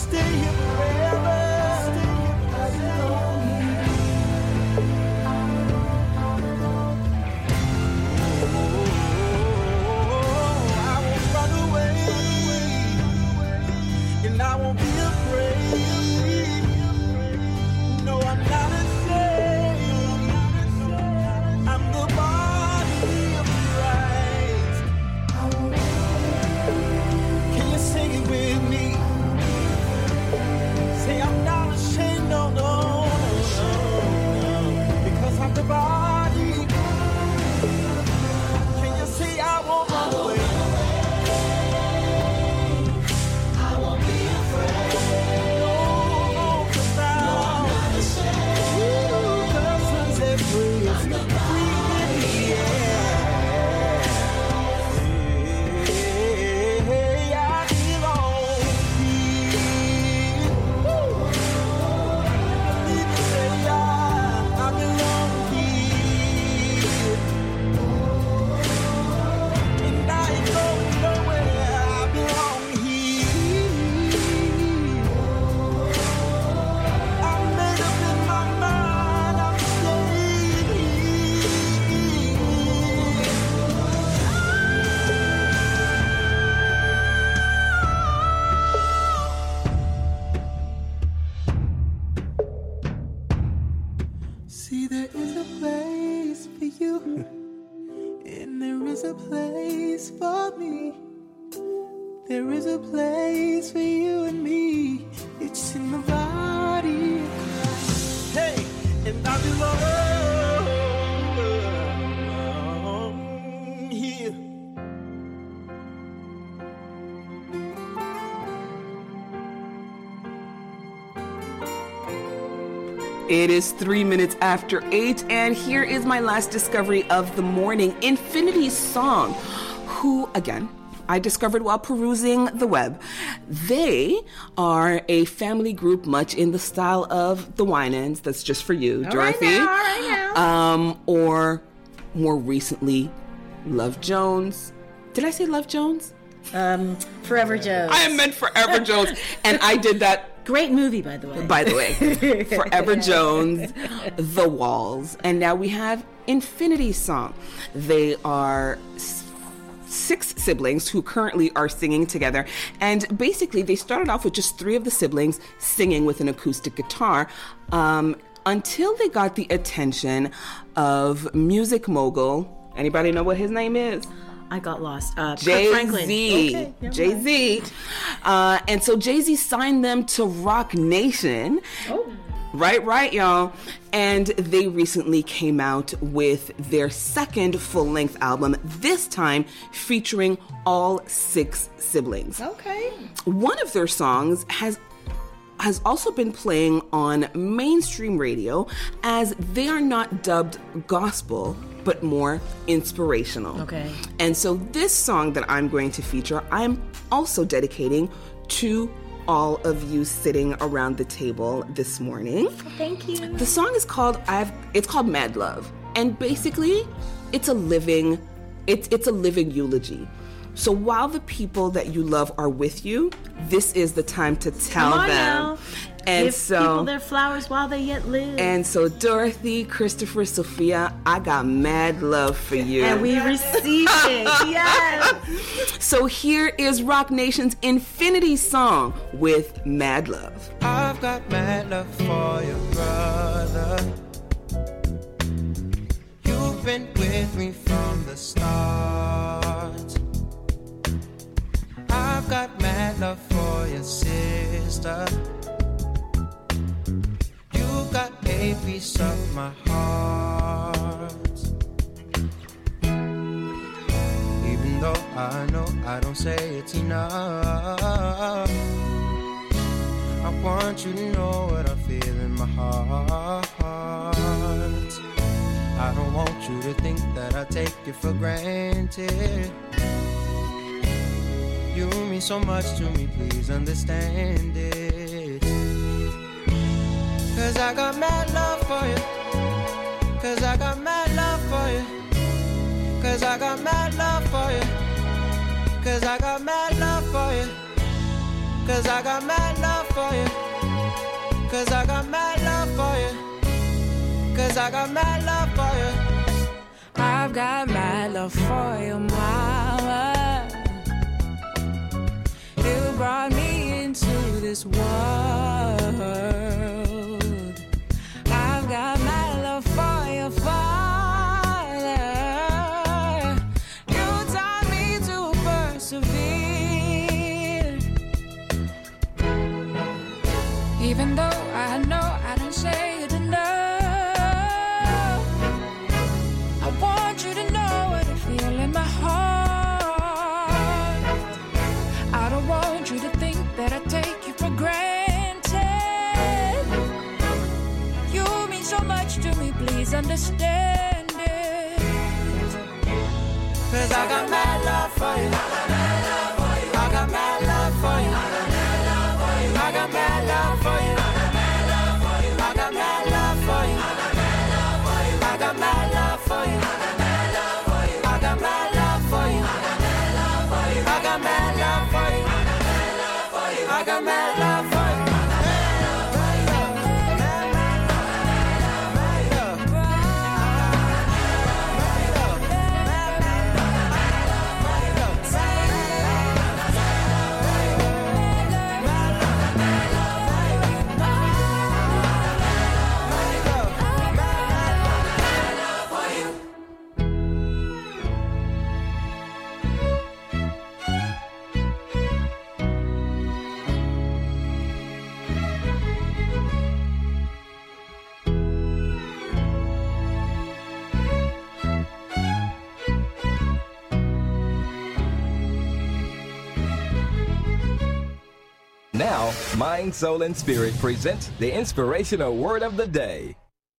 stay here forever. And I won't be afraid. No, I'm not ashamed. I'm the body of Christ. Can you sing it with me? Say I'm not ashamed, no, no, no, no, because I'm the body. Can you say I won't run away? See, there is a place for you, and there is a place for me. There is a place for you and me. It's in the body of Christ. Hey, and I belong here. It is 3 minutes after 8, and here is my last discovery of the morning. Infinity's Song, who, again, I discovered while perusing the web. They are a family group much in the style of the Winans. That's just for you, Dorothy. All right now. Or more recently, Love Jones. Did I say Love Jones? Forever Jones. I meant Forever Jones, and I did that. Great movie, by the way. Forever Jones, The Walls, and now we have Infinity Song. They are 6 siblings who currently are singing together, and basically they started off with just 3 of the siblings singing with an acoustic guitar until they got the attention of music mogul. Anybody know what his name is? I got lost. Jay-Z. Okay, Jay-Z. And so Jay-Z signed them to Rock Nation. Oh. Right, y'all. And they recently came out with their second full-length album, this time featuring all 6 siblings. Okay. One of their songs has also been playing on mainstream radio, as they are not dubbed gospel, but more inspirational. Okay. And so this song that I'm going to feature, I'm also dedicating to all of you sitting around the table this morning. Thank you. The song is called Mad Love, and basically it's a living eulogy. So while the people that you love are with you, this is the time to tell them. Now. And give people their flowers while they yet live. And so Dorothy, Christopher, Sophia, I got mad love for you. And we received it. Yes. So here is Rock Nation's Infinity Song with Mad Love. I've got mad love for your brother. You've been with me from the start. I've got mad love for your sister. You got a piece of my heart. Even though I know I don't say it's enough, I want you to know what I feel in my heart. I don't want you to think that I take it for granted. You mean so much to me, please understand it. 'Cause I got mad love for you. 'Cause I got mad love for you. 'Cause I got mad love for you. 'Cause I got mad love for you. 'Cause I got mad love for you. 'Cause I got mad love for you. 'Cause I got mad love for you. I've got mad love for you, mama. You brought me into this world. I've got mad love for you, Father. You taught me to persevere. Even though I know I don't say it enough, I want you to know what I feel in my heart. I don't want you to think that I take you for granted. You mean so much to me, please understand it. 'Cause I got mad love for you. I got mad love for you. I got mad love for you. I got mad love for you. I got mad love for you. I got mad love for you. I got mad love for you. I got mad love for you. Now, Mind, Soul, and Spirit presents the inspirational word of the day.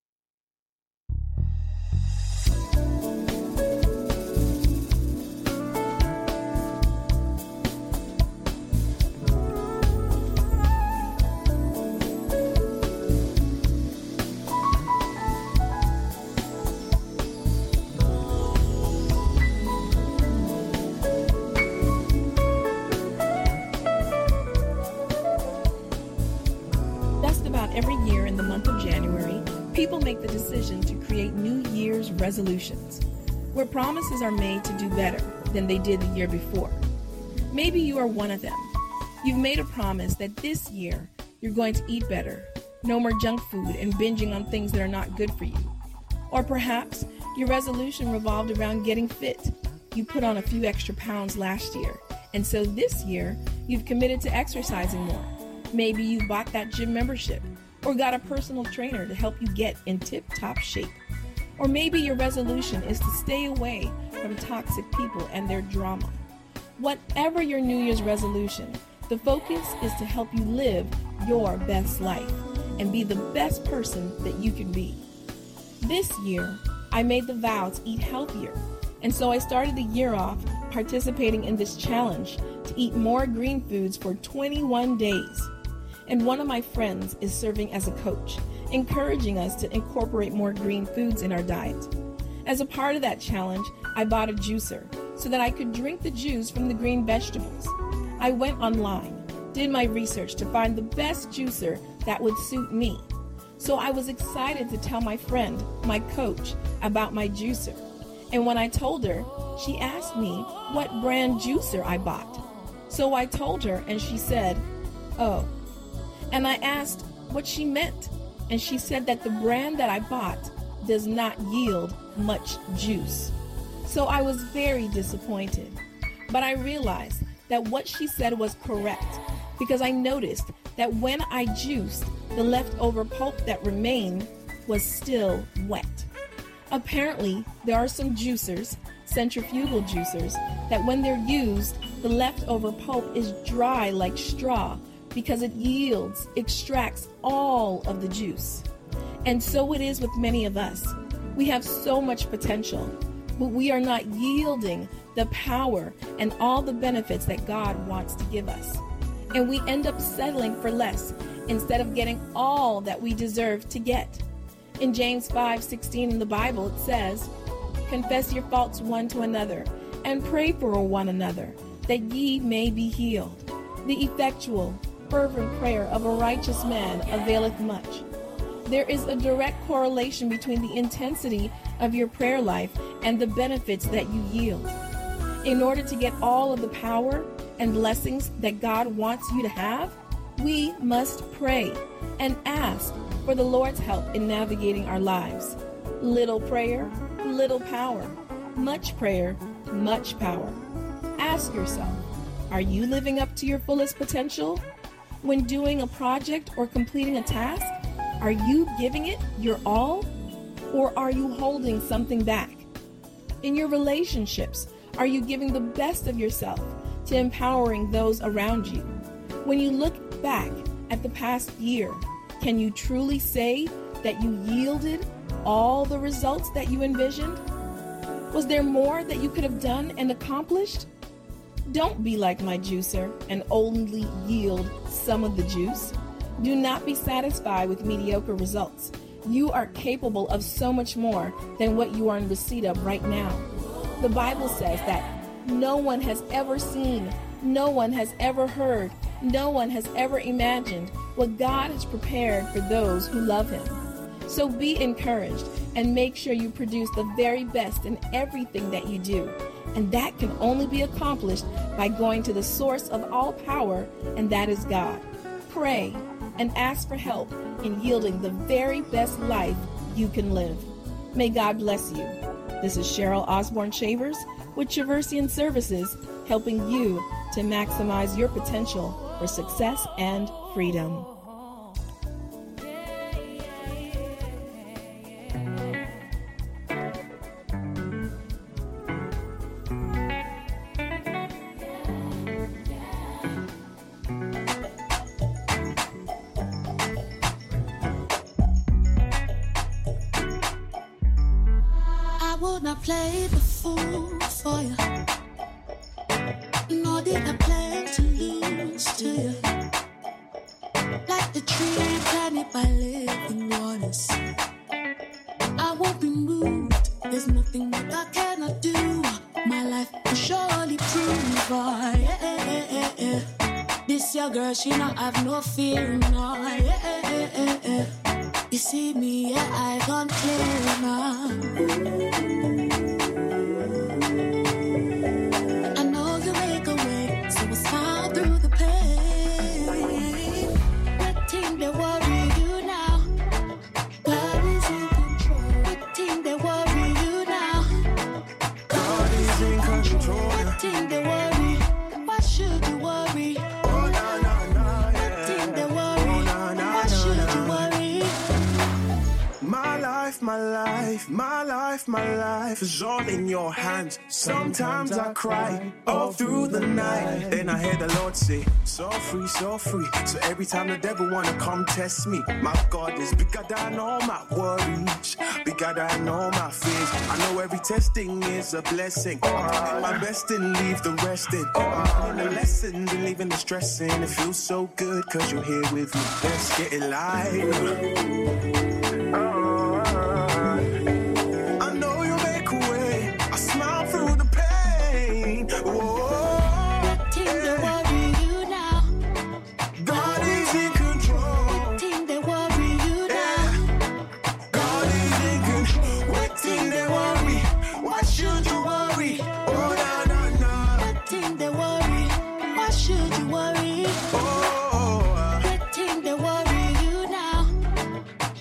Every year in the month of January, people make the decision to create New Year's resolutions, where promises are made to do better than they did the year before. Maybe you are one of them. You've made a promise that this year you're going to eat better, no more junk food and binging on things that are not good for you. Or perhaps your resolution revolved around getting fit. You put on a few extra pounds last year, and so this year you've committed to exercising more. Maybe you've bought that gym membership or got a personal trainer to help you get in tip-top shape. Or maybe your resolution is to stay away from toxic people and their drama. Whatever your New Year's resolution, the focus is to help you live your best life and be the best person that you can be. This year, I made the vow to eat healthier, and so I started the year off participating in this challenge to eat more green foods for 21 days. And one of my friends is serving as a coach, encouraging us to incorporate more green foods in our diet. As a part of that challenge, I bought a juicer so that I could drink the juice from the green vegetables. I went online, did my research to find the best juicer that would suit me. So I was excited to tell my friend, my coach, about my juicer. And when I told her, she asked me what brand juicer I bought. So I told her, and she said, "Oh." And I asked what she meant, and she said that the brand that I bought does not yield much juice. So I was very disappointed. But I realized that what she said was correct, because I noticed that when I juiced, the leftover pulp that remained was still wet. Apparently, there are some juicers, centrifugal juicers, that when they're used, the leftover pulp is dry like straw, because it extracts all of the juice. And so it is with many of us. We have so much potential, but we are not yielding the power and all the benefits that God wants to give us. And we end up settling for less instead of getting all that we deserve to get. In James 5:16 in the Bible, it says, "Confess your faults one to another and pray for one another, that ye may be healed." The effectual, fervent prayer of a righteous man availeth much. There is a direct correlation between the intensity of your prayer life and the benefits that you yield. In order to get all of the power and blessings that God wants you to have, we must pray and ask for the Lord's help in navigating our lives. Little prayer, little power. Much prayer, much power. Ask yourself, are you living up to your fullest potential? When doing a project or completing a task, are you giving it your all? Or are you holding something back? In your relationships, are you giving the best of yourself to empowering those around you? When you look back at the past year, can you truly say that you yielded all the results that you envisioned? Was there more that you could have done and accomplished? Don't be like my juicer and only yield some of the juice. Do not be satisfied with mediocre results. You are capable of so much more than what you are in receipt of right now. The Bible says that no one has ever seen, no one has ever heard, no one has ever imagined what God has prepared for those who love Him. So be encouraged and make sure you produce the very best in everything that you do. And that can only be accomplished by going to the source of all power, and that is God. Pray and ask for help in yielding the very best life you can live. May God bless you. This is Cheryl Osborne Shavers with Traversian Services, helping you to maximize your potential for success and freedom. I would not play the fool for you, nor did I plan to lose to you. Like the tree planted by living waters, I won't be moved. There's nothing that I cannot do. My life will surely prove. This your girl, she not have no fear, no. You see me, yeah, I gone clear now. I know you make a way, so we'll smile through the pain. What thing they worry you now? God is in control. What thing they worry you now? God is in control. What thing they worry? Why should you worry? Oh, no, no, no. What thing they worry? Why should you worry? My life, my life, my life, my life is all in your hands. Sometimes I cry all through the night. Then I hear the Lord say, so free, so free. So every time the devil wanna come test me, my God is bigger than all my worries, bigger than all my fears. I know every testing is a blessing. I'm doing my best and leave the rest in. I'm learning the lessons and leaving the stressing. It feels so good cause you're here with me. Let's get it live. I know you make a way. I smile through the pain. What thing they worry you now? God is in control. What thing they worry you now? God is in control. What thing they worry? Why should you worry? Oh, no, no, no. What thing they worry? Why should you worry? Oh, What thing they worry you now?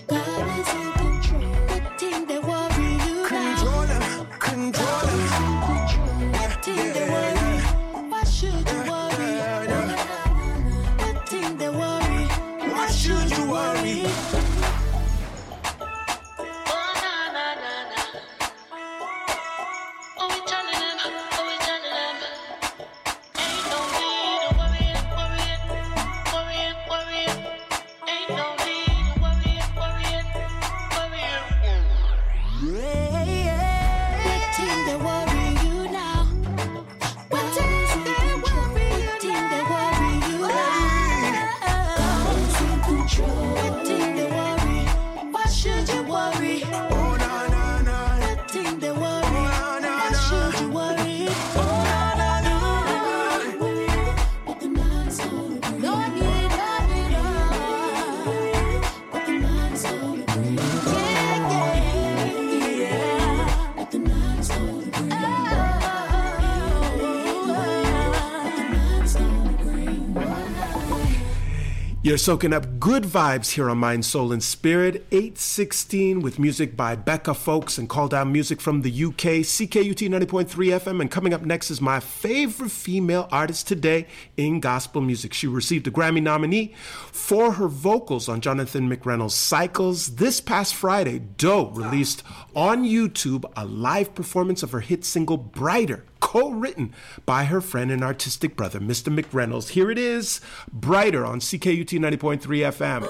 You're soaking up good vibes here on Mind, Soul, and Spirit. 8:16 with music by Becca Folks and Call Down music from the UK, CKUT 90.3 FM. And coming up next is my favorite female artist today in gospel music. She received a Grammy nominee for her vocals on Jonathan McReynolds' Cycles. This past Friday, Doe released on YouTube a live performance of her hit single Brighter, co-written by her friend and artistic brother, Mr. McReynolds. Here it is, Brighter on CKUT 90.3 FM.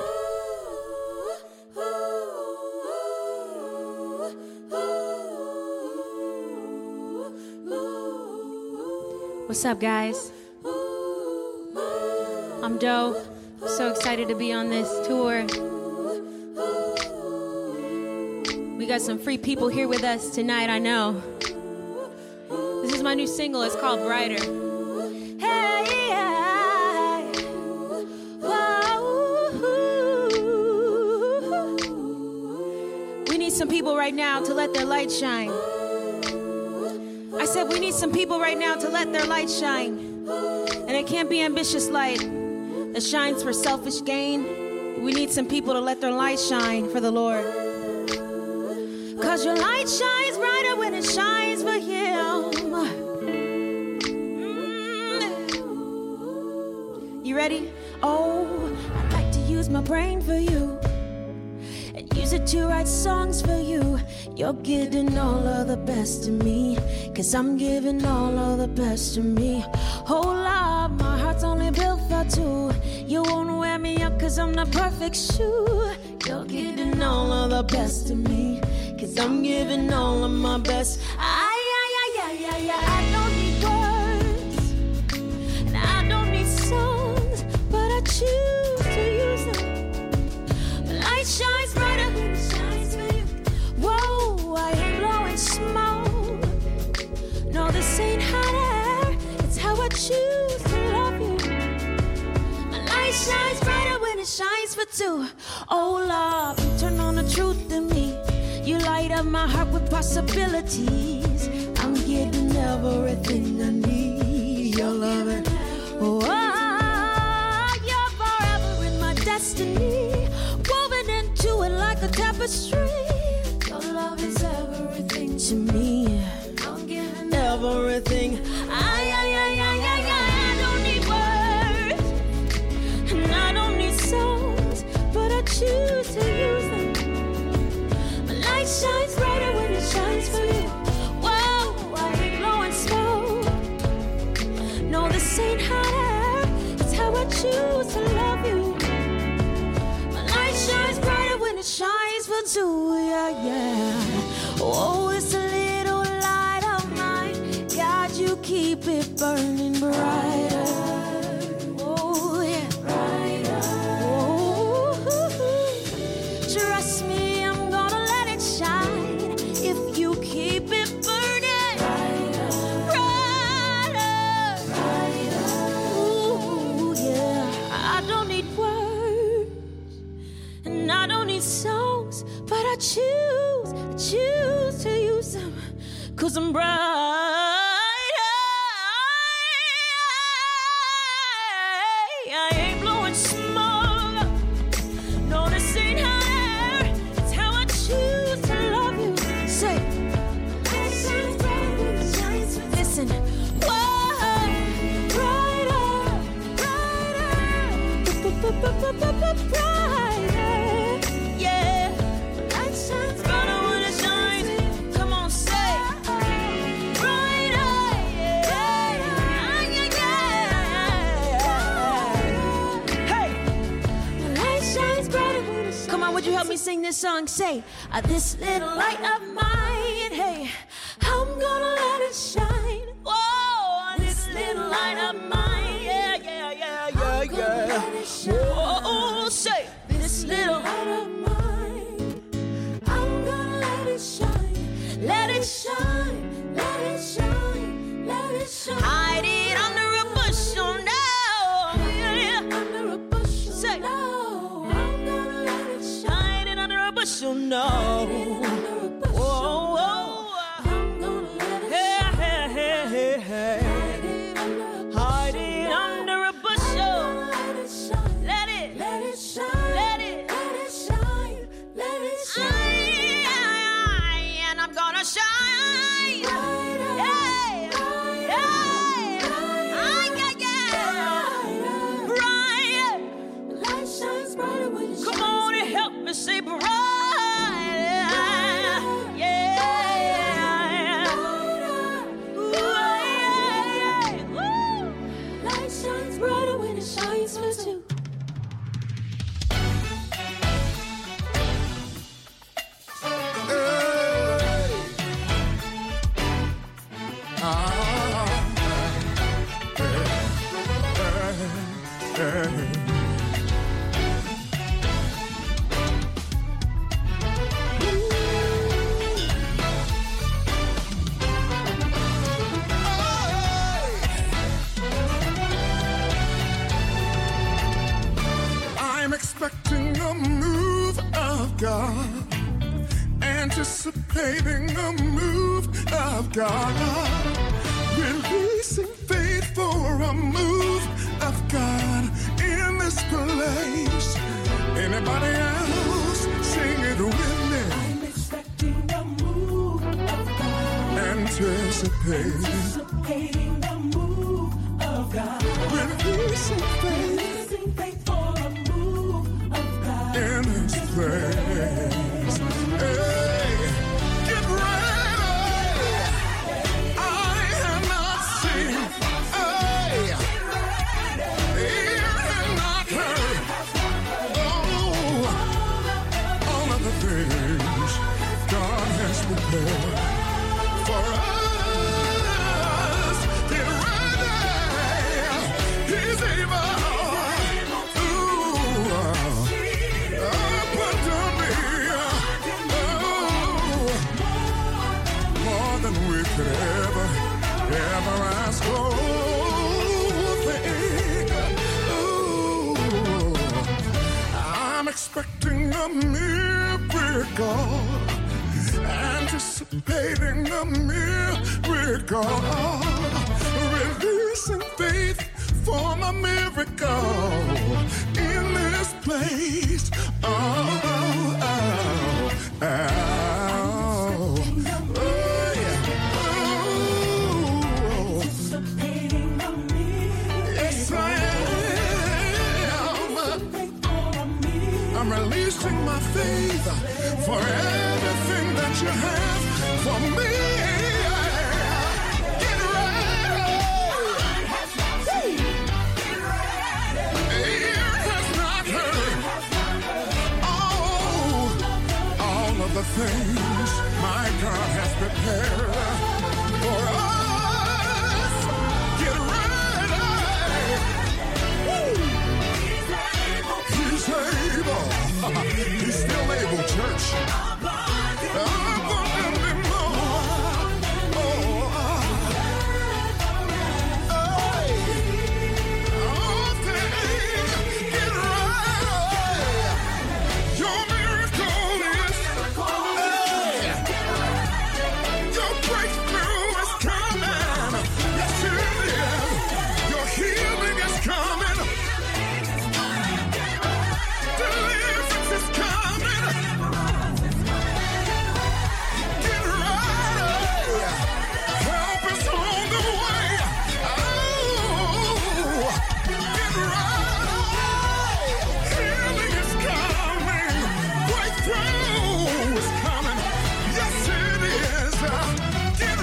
What's up, guys? I'm Doe. I'm so excited to be on this tour. We got some free people here with us tonight, I know. This is my new single. It's called Brighter. Hey, we need some people right now to let their light shine. I said we need some people right now to let their light shine. And it can't be ambitious light that shines for selfish gain. We need some people to let their light shine for the Lord. 'Cause your light shines brighter when it shines for Him. You ready? Oh, I'd like to use my brain for you and use it to write songs for you. You're getting all of the best of me, 'cause I'm giving all of the best of me. Oh Lord, my heart's only built for two. You won't wear me out 'cause I'm the perfect shoe. You're getting all of the best of me, 'cause I'm giving all of my best. I don't need words, and I don't need songs, but I choose to use them. The light shines brighter when it shines for you. Whoa, I ain't blowing smoke. No, this ain't hot air. It's how I choose to love you. My light shines brighter when it shines for two. Oh, Lord, you turn on the truth in me. You light up my heart with possibilities. I'm getting everything I need. Your loving, oh, you're forever in my destiny, woven into it like a tapestry. Your love is everything to me. I'm giving everything. I don't need words, and I don't need songs, but I choose to use them. Light shines brighter when it shines for you. Whoa, I ain't blowing smoke. No, this ain't hot air. It's how I choose to love you. My light shines brighter when it shines for two. Yeah. Oh, it's a little light of mine. God, you keep it burning brighter. Oh, yeah. Brighter. Oh, trust me. If you keep it burning brighter, brighter. Ooh, yeah. I don't need words, and I don't need songs, but I choose to use them, 'cause I'm bright. I ain't blowing smoke. No, this ain't hot air. It's how I choose to love you. Say, listen. Whoa, brighter, brighter, yeah. Light shines brighter when it shines. Come on, say, brighter, yeah. Hey, light shines brighter when it shines. Come on, would you help me sing this song? Say, this little light of mine, hey, I'm gonna let it shine. Whoa, this little light of mine, yeah. Whoa, say, this little light of mine, I'm gonna let it shine. Let it shine, let it shine, let it shine. Hide it under a bushel now. Yeah. Under a bushel, say, no. I'm gonna let it shine. Hide it under a bushel, no. Whoa, I'm gonna let it shine. Hide it under a bushel. Let it of God, anticipating a move of God, releasing faith for a move of God in this place. Anybody else sing it with me? I'm expecting a move of God, anticipating a move of God, releasing faith for a move of God in this place. Hey, get ready. I have not seen. Hey, ear have not heard. Oh, all of the things God has prepared for us. Get ready. He's able. Could ever ask or think. Ooh, I'm expecting a miracle, anticipating a miracle, releasing faith for my miracle in this place. Oh, oh, oh, oh. I'm releasing my faith for everything that you have for me. Get ready. Ear has not heard. All of the things my God has prepared for us. Get ready. He's able. He's still able, church. Abundantly more. Oh, things, get right. Your miracle is your breakthrough is coming. Yes, it is. Your healing is coming. Deliverance is coming. Get ready. Help is on the way. Oh, get ready. Healing is coming. Breakthrough is coming. Yes, it is. Get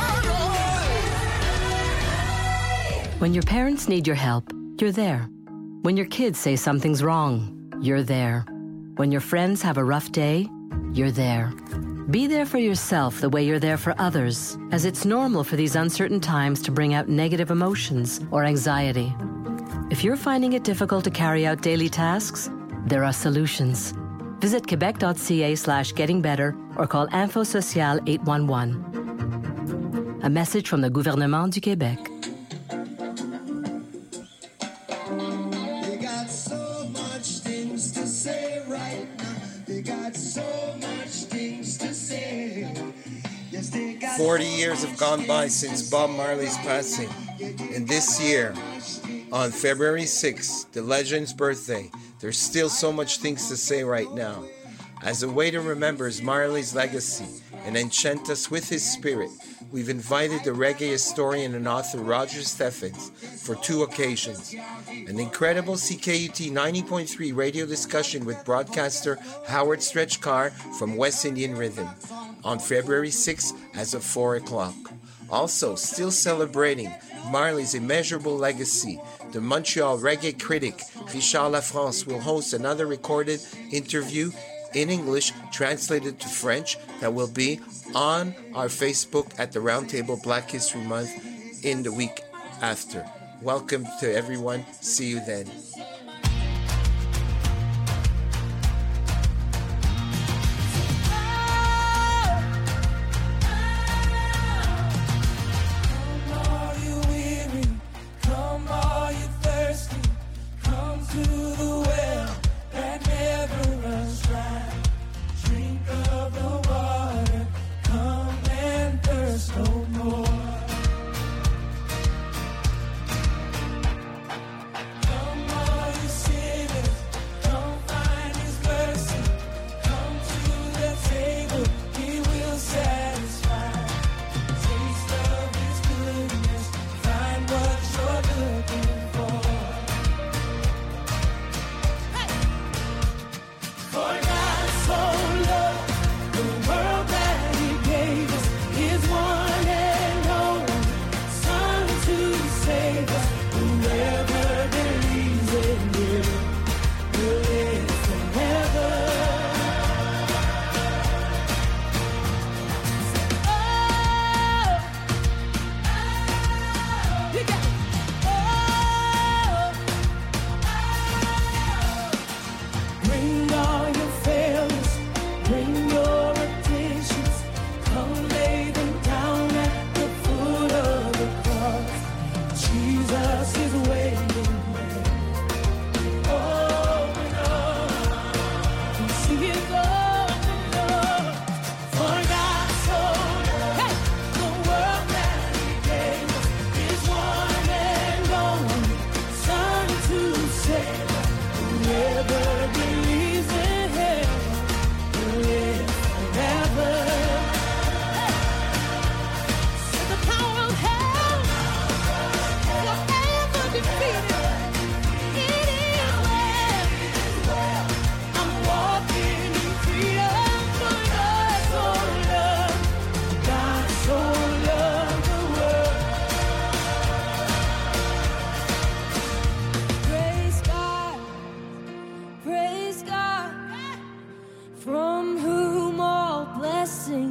ready. When your parents need your help, you're there. When your kids say something's wrong, you're there. When your friends have a rough day, you're there. Be there for yourself the way you're there for others, as it's normal for these uncertain times to bring out negative emotions or anxiety. If you're finding it difficult to carry out daily tasks, there are solutions. Visit quebec.ca/gettingbetter or call Info Social 811. A message from the Gouvernement du Québec. They got so much things to say right now. They got so much things to say. Yes, they got 40 years have gone by since Bob Marley's passing. And this year, on February 6th, the legend's birthday, there's still so much things to say right now. As a way to remember Marley's legacy and enchant us with his spirit, we've invited the reggae historian and author Roger Steffens for 2 occasions. An incredible CKUT 90.3 radio discussion with broadcaster Howard Stretch Carr from West Indian Rhythm on February 6th as of 4 o'clock. Also, still celebrating Marley's immeasurable legacy, the Montreal reggae critic Richard Lafrance will host another recorded interview in English translated to French that will be on our Facebook at the Roundtable Black History Month in the week after. Welcome to everyone. See you then.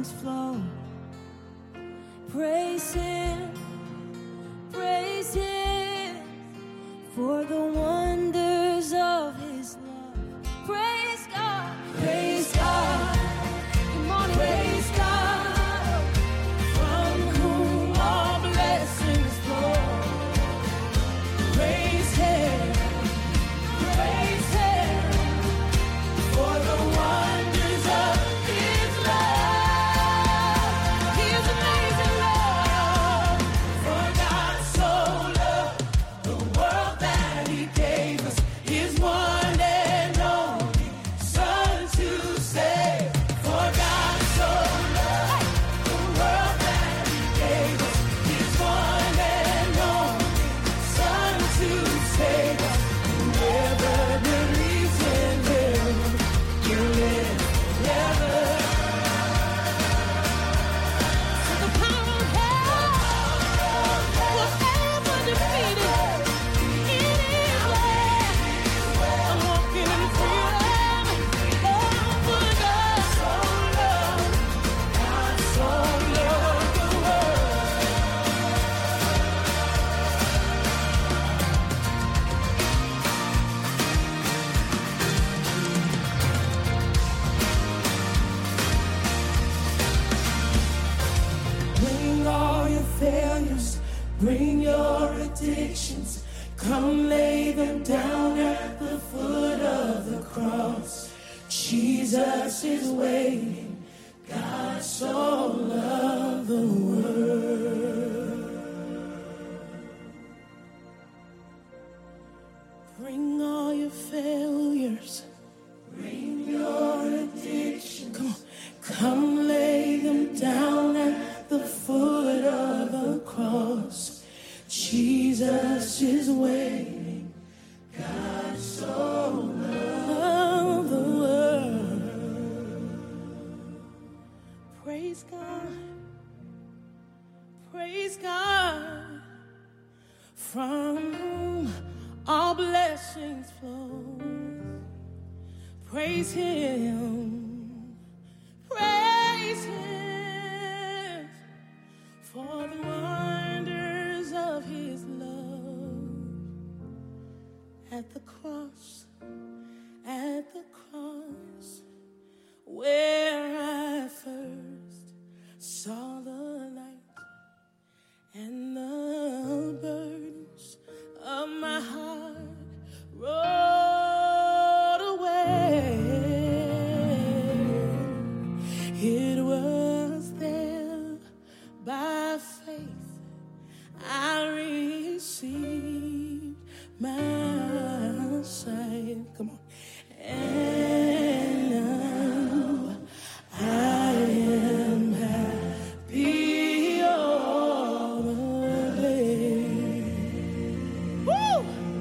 blessings flow. Praise Him for the wonders of His love. Praise God, praise God. Good morning, praise God, from whom all blessings flow. Praise Him for the wonders of His love. His amazing love. For God so loved the world that He gave us His one and only Son to save. For God so loved the world that He gave us His one and only Son to save us. Whoever believes in Him will live forever. So the power of hell was ever defeated. It is where I'm walking in freedom. Oh, for God so loved the world. Bring all your failures, bring your addictions. Come lay them down at the foot of the cross. Jesus is waiting. God so loved the world. Bring all your failures, bring your addiction. Come lay them down at the foot of the cross. Jesus is waiting. God so loved the world. Praise God. Praise God. From whom all blessings flow. Praise Him. Praise Him for the wonders of His love. At the cross, where I first saw the light and the burdens of my heart rolled away. It was there by faith I received my sight. Come on. And now I am happy all the day. Woo!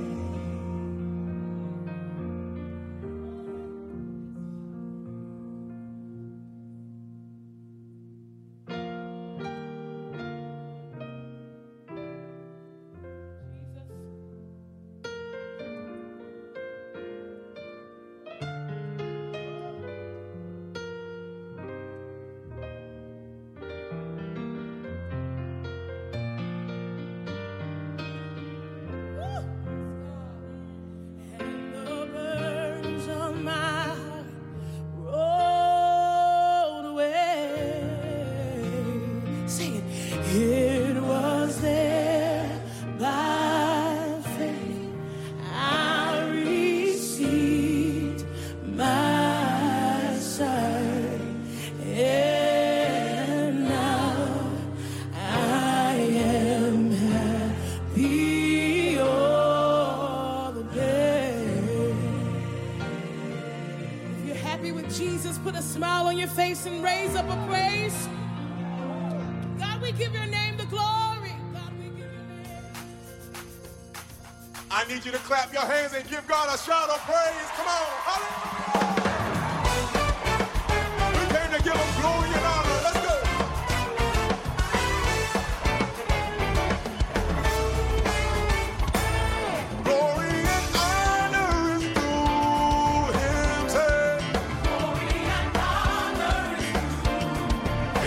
Face and raise up a praise. God, we give your name the glory. God, we give your name. I need you to clap your hands and give God a shout of praise. Come on. Hallelujah. We came to give him glory and honor. Let's go. Glory and honor is due him. Say, glory and honor is due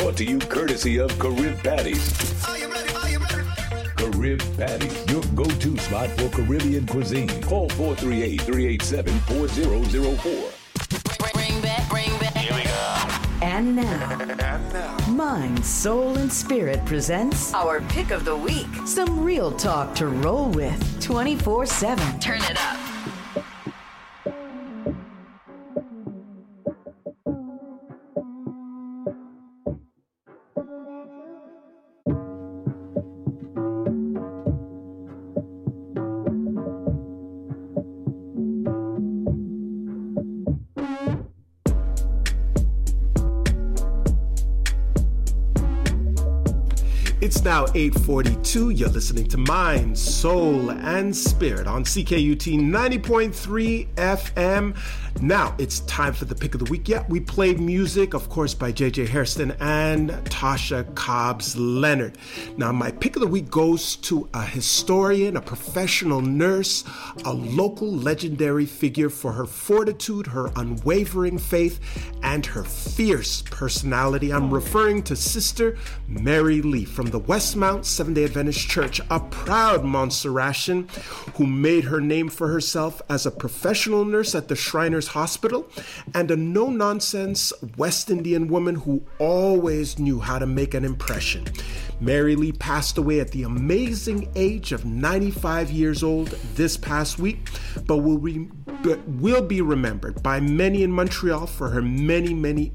Brought to you courtesy of Carib Patties. Carib Patties, your go-to spot for Caribbean cuisine. Call 438-387-4004. Bring back. Here we go. And now, Mind, Soul, and Spirit presents our Pick of the Week. Some real talk to roll with 24/7. Turn it up. It's now 8:42. You're listening to Mind, Soul, and Spirit on CKUT 90.3 FM. Now it's time for the pick of the week. Yeah, we played music, of course, by J.J. Hairston and Tasha Cobbs Leonard. Now, my pick of the week goes to a historian, a professional nurse, a local legendary figure for her fortitude, her unwavering faith, and her fierce personality. I'm referring to Sister Mary Lee from the Westmount Seventh-day Adventist Church, a proud Montserratian who made her name for herself as a professional nurse at the Shriners Hospital and a no-nonsense West Indian woman who always knew how to make an impression. Mary Lee passed away at the amazing age of 95 years old this past week, but will be remembered by many in Montreal for her many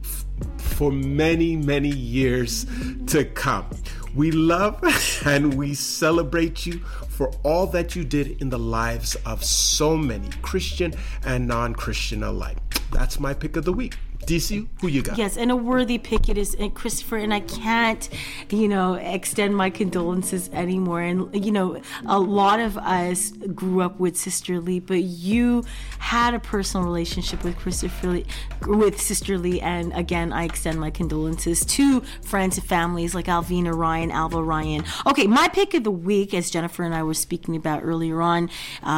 years to come. We love and we celebrate you for all that you did in the lives of so many, Christian and non-Christian alike. That's my pick of the week. DC, who you got? Yes, and a worthy pick it is, and Christopher, and I can't, extend my condolences anymore. And, a lot of us grew up with Sister Lee, but you had a personal relationship with Sister Lee, and again, I extend my condolences to friends and families like Alvina Ryan, Alva Ryan. Okay, my pick of the week, as Jennifer and I were speaking about earlier on,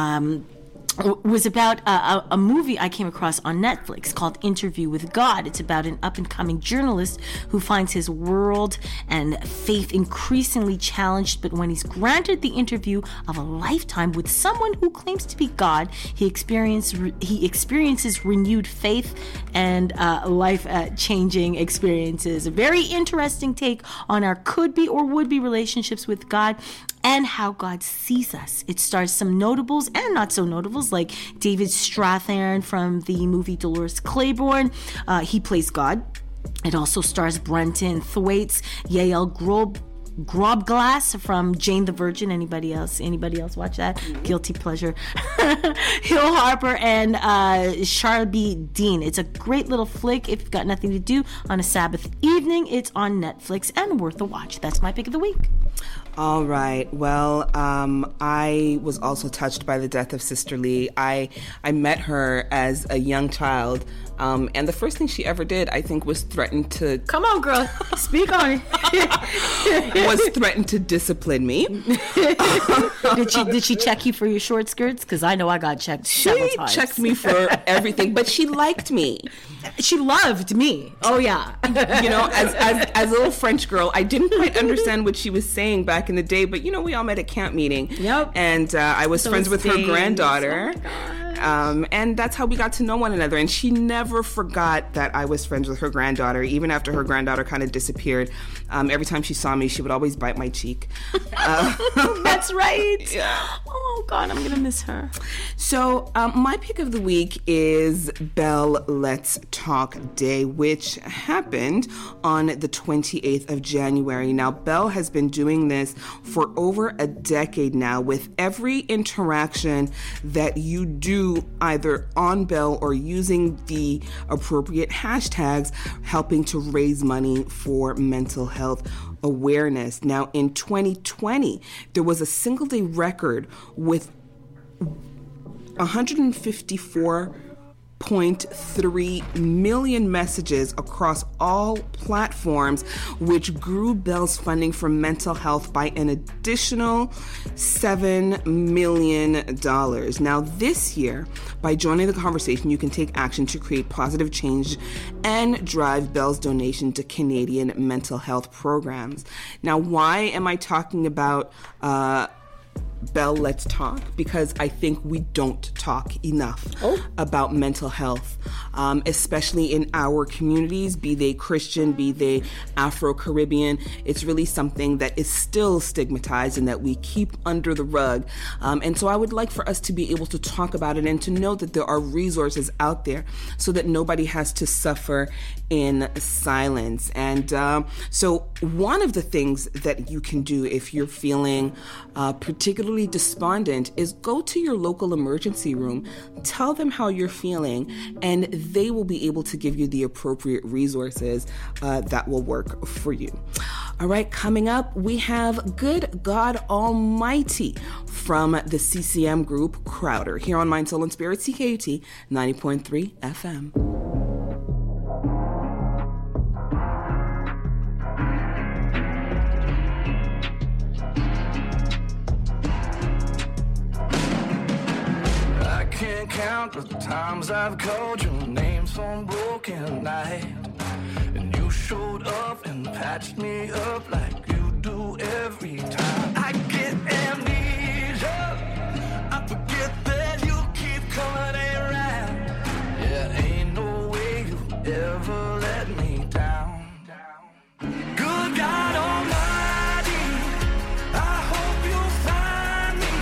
was about a movie I came across on Netflix called Interview with God. It's about an up-and-coming journalist who finds his world and faith increasingly challenged, but when he's granted the interview of a lifetime with someone who claims to be God, he experiences renewed faith and life-changing experiences. A very interesting take on our could-be or would-be relationships with God and how God sees us. It stars some notables and not so notables like David Strathairn from the movie Dolores Claiborne. He plays God. It also stars Brenton Thwaites, Yael Grobglass from Jane the Virgin. Anybody else watch that? Guilty pleasure. Hill Harper and Charlie Dean. It's a great little flick if you've got nothing to do on a Sabbath evening. It's on Netflix and worth a watch. That's my pick of the week. All right. Well, I was also touched by the death of Sister Lee. I met her as a young child, and the first thing she ever did, I think, was threaten to... Come on, girl. Speak on it. Was threaten to discipline me. Did she check you for your short skirts? Because I know I got checked several times. She checked me for everything, but she liked me. She loved me. Oh, yeah. As a little French girl, I didn't quite understand what she was saying back in the day, but we all met at camp meeting. Yep. And I was friends with her granddaughter. And that's how we got to know one another. And she never forgot that I was friends with her granddaughter, even after her granddaughter kind of disappeared. Every time she saw me, she would always bite my cheek. That's right. Yeah. Oh, God, I'm going to miss her. So my pick of the week is Bell Let's Talk Day, which happened on the 28th of January. Now, Bell has been doing this for over a decade now, with every interaction that you do either on Bell or using the appropriate hashtags, helping to raise money for mental health awareness. Now, in 2020, there was a single-day record with 154 1.3 million messages across all platforms, which grew Bell's funding for mental health by an additional $7 million. Now, this year, by joining the conversation, you can take action to create positive change and drive Bell's donation to Canadian mental health programs. Now, why am I talking about Bell Let's Talk? Because I think we don't talk enough about mental health, especially in our communities, be they Christian, be they Afro-Caribbean. It's really something that is still stigmatized and that we keep under the rug. And so I would like for us to be able to talk about it and to know that there are resources out there so that nobody has to suffer in silence. And so one of the things that you can do if you're feeling particularly despondent is go to your local emergency room, tell them how you're feeling, and they will be able to give you the appropriate resources that will work for you. All right, coming up, we have Good God Almighty from the CCM group Crowder here on Mind, Soul, and Spirit, CKUT 90.3 FM. Can't count the times I've called your name some broken night, and you showed up and patched me up like you do every time. I get amnesia, I forget that you keep coming around. Yeah, ain't no way you ever let me down. Good God Almighty, I hope you find me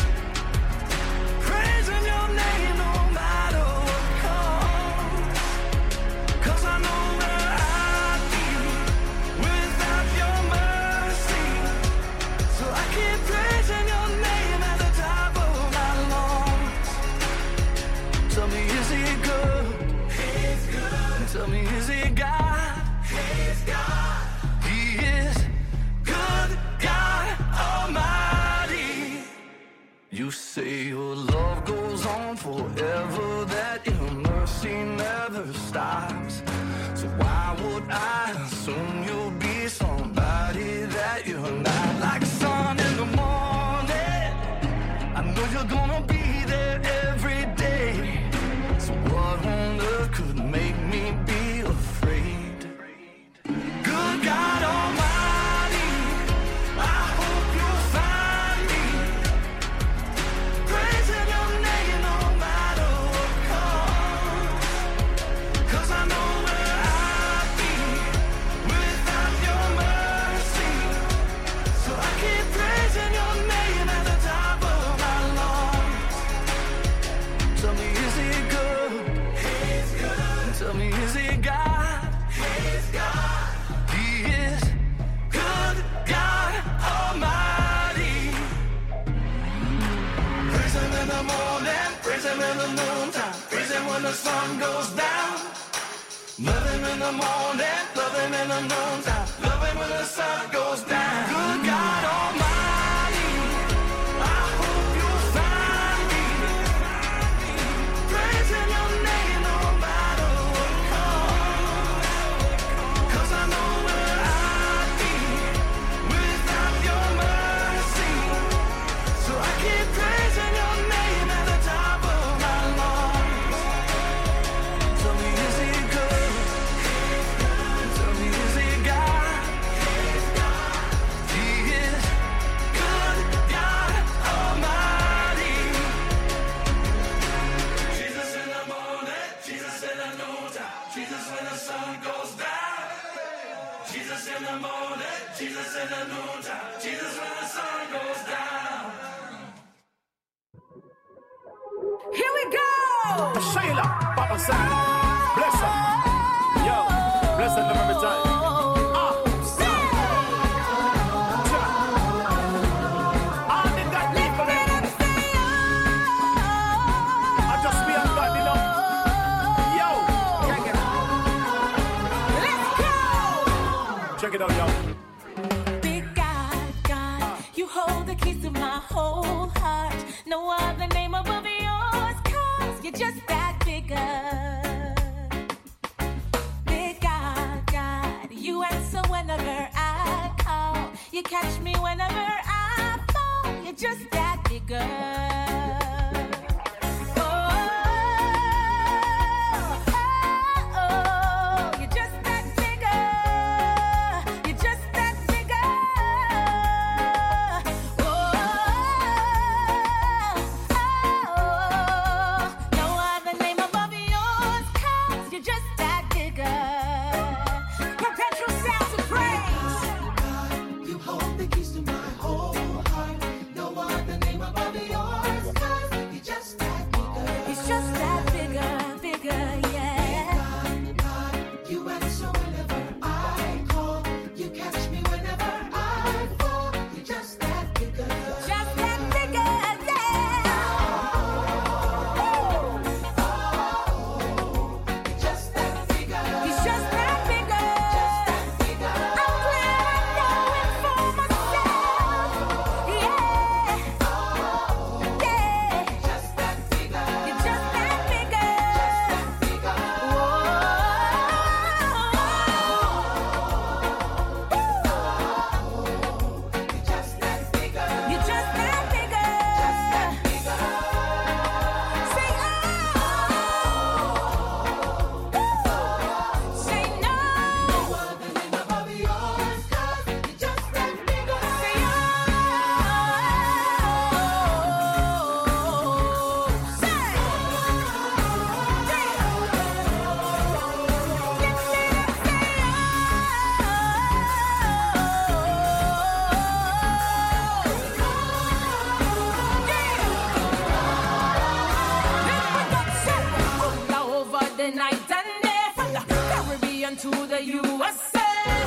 praising your name no matter what comes. 'Cause I know where I'd be without your mercy. So I keep praising your name at the top of my lungs. Tell me, is he good? He's good. Tell me, is he God? He's God. He is good God Almighty. You say your love goes on forever, that your mercy never stops. So why would I assume you'll be somebody that you're not? Like sun in the morning, I know you're gonna be there every day. So what on earth could make me be afraid? Good God Almighty, I hope you'll find me praising your name no matter what comes. 'Cause I know where I'd be without your mercy. So I keep praising your name at the top of my lungs. Tell me, is he good? He's good. Tell me, is he God? He's God. He is good God Almighty. Praise him in the morning, praise him in the noontime, praise him when the sun goes down. Love him in the morning, love him in the noontime, love him when the sun goes down. Good God Almighty, I hope you'll find me praising your name no matter what comes. 'Cause I know where I'd be without your mercy. So I keep praising your name at the top of my lungs. Tell me, is he good? Tell me, is he God? He is good God Almighty. Jesus in the morning, Jesus in the noontime, Jesus when the sun goes down. Jesus in the morning, Jesus in the noontime, Jesus when the sun goes down. Here we go! Shayla, Papa Sam, bless her. Yo, bless them every time. I did that beat for them. I just be on God, you know. Yo, check it out, yo. Big God, God, you hold the keys to my whole heart. No other name above yours, 'cause you're just that bigger. You catch me whenever I fall. You're just that bigger. To the USA,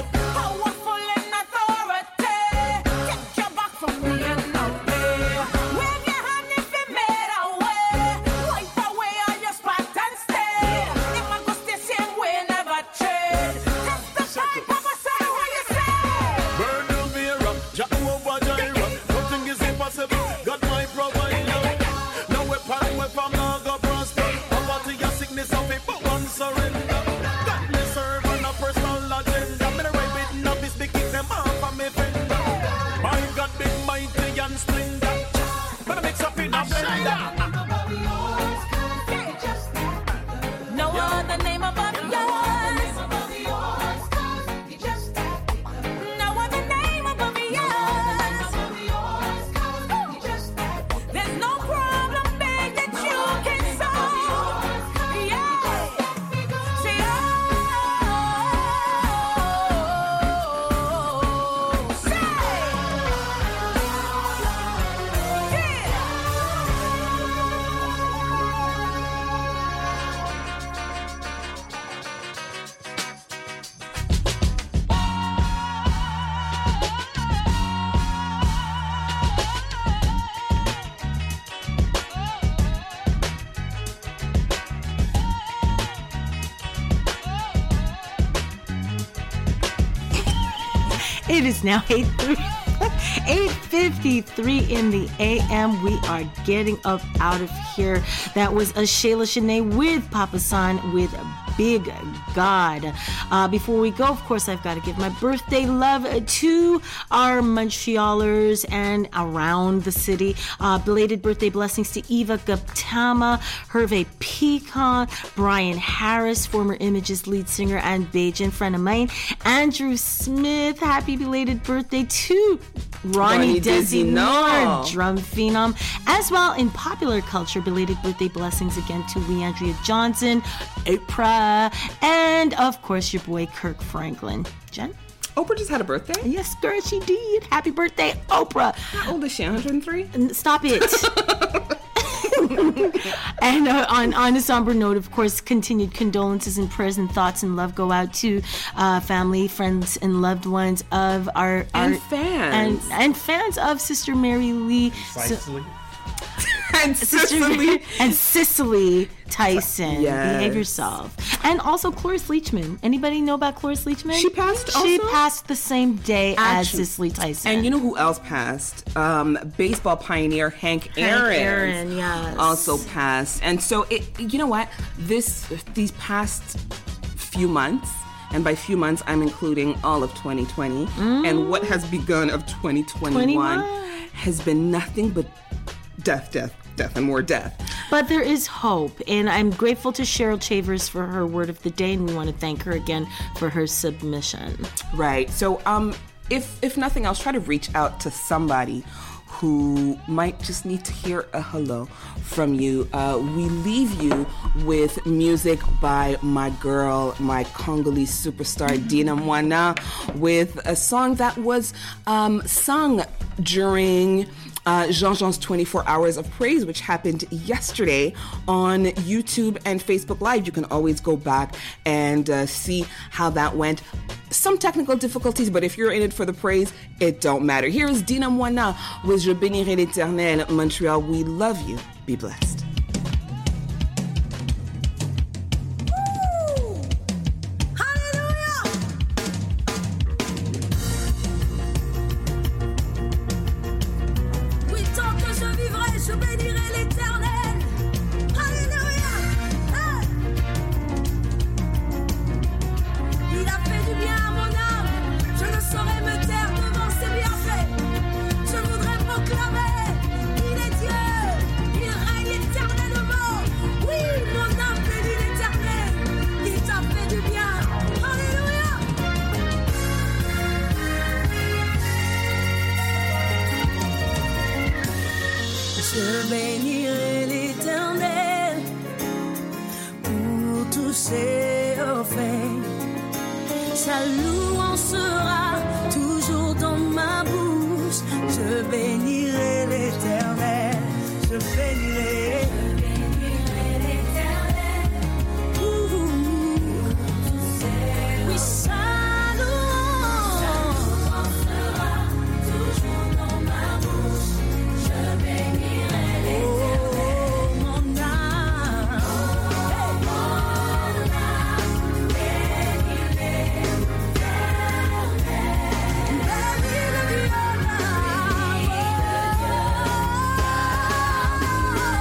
powerful in authority. Get your back from the enemy. Wave your hand if you made a way. Wipe away all your spot and stay. If I go stay same way, never trade. Testify, Papa say what you say. Burn the mirror, Jehovah Jireh. Nothing is impossible. God my provider. No weapon, weapon, no go prosper. Poverty and sickness of it, but one surrender. No other name above yours. No other name above yours. There's no problem big that you can solve. Yeah. Say, It is now 8:53 in the a.m. We are getting up out of here. That was a Shayla Shanae with Papa San with Big God. Before we go, of course, I've got to give my birthday love to our Montrealers and around the city. Belated birthday blessings to Eva Guptama, Hervé Pecan, Brian Harris, former Images lead singer and Bajan friend of mine, Andrew Smith. Happy belated birthday to Ronnie Desinor, drum phenom. As well, in popular culture, belated birthday blessings again to Leandria Johnson, Oprah, and of course your boy Kirk Franklin. Jen? Oprah just had a birthday? Yes, girl, she did. Happy birthday, Oprah. How old is she? 103? Stop it. And on a somber note, of course, continued condolences and prayers and thoughts and love go out to family, friends, and loved ones of our fans and fans of Sister Mary Lee. And Cicely. And Cicely Tyson. Yes. Behave yourself. And also Cloris Leachman. Anybody know about Cloris Leachman? She passed also? She passed the same day as Cicely Tyson. And you know who else passed? Baseball pioneer Hank Aaron. Yes. Also passed. And so, you know what? These past few months And by few months, I'm including all of 2020. And what has begun of 2021 has been nothing but death, and more death. But there is hope, and I'm grateful to Cheryl Chavers for her word of the day, and we want to thank her again for her submission. Right. So, if nothing else, try to reach out to somebody who might just need to hear a hello from you. We leave you with music by my girl, my Congolese superstar, Dina Mwana, with a song that was sung during Jean-Jean's 24 Hours of Praise, which happened yesterday on YouTube and Facebook Live. You can always go back and see how that went. Some technical difficulties, but if you're in it for the praise, it don't matter. Here is Dina Mwana with Je bénirai l'Éternel. Montreal, we love you. Be blessed. Oui, tant que je vivrai, je bénirai l'Éternel. Alléluia. Hey. Il a fait du bien à mon âme. Je ne saurais me taire devant ses bienfaits. Je voudrais proclamer, il est Dieu. Il règne éternellement. Oui, mon âme bénit l'Éternel. Il t'a fait du bien. Alléluia. Je bénirai l'Éternel pour tous ses faits. Sa louange sera toujours dans ma bouche. Je bénirai l'Éternel. Je bénirai l'Éternel. Oui, sa louange sera toujours dans ma bouche. Je bénirai l'Éternel. Mon âme, bénis l'Éternel.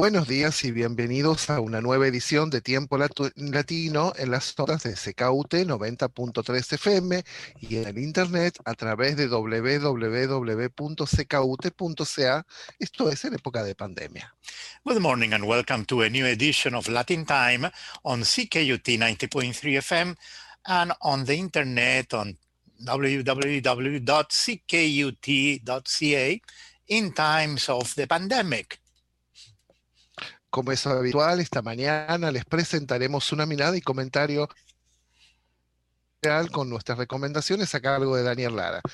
Buenos días y bienvenidos a una nueva edición de Tiempo Latino en las ondas de CKUT 90.3 FM y en el internet a través de www.ckut.ca. Esto es en época de pandemia. Good morning and welcome to a new edition of Latin Time on CKUT 90.3 FM and on the internet on www.ckut.ca in times of the pandemic. Como es habitual, esta mañana les presentaremos una mirada y comentario real con nuestras recomendaciones a cargo de Daniel Lara.